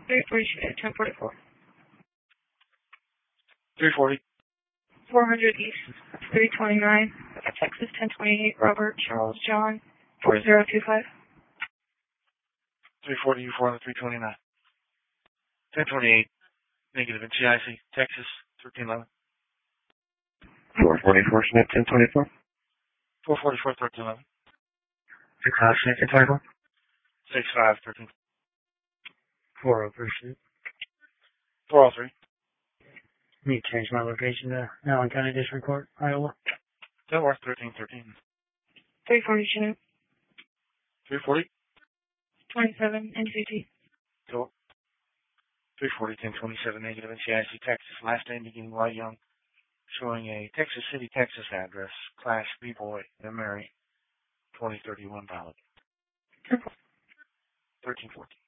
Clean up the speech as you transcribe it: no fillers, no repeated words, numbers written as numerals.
340 Unit 1044. 340. 400 East 329, Texas 1028, Robert Charles John 4025. 340 U4 on the 329. 1028, negative in CIC, Texas 1311. 444 Schmidt 1024. 444 1311. 65 Schmidt 1024. 65 13. 403 Schmidt. 403. Need to change my location to Allen County District Court, Iowa. Delaware 1313. 340 Chinook 340. 27 NCT. 340 1027, negative in CIC, Texas. Last name beginning White Young. Showing a Texas City, Texas address. Class B boy and Mary. 2031 valid. 1314.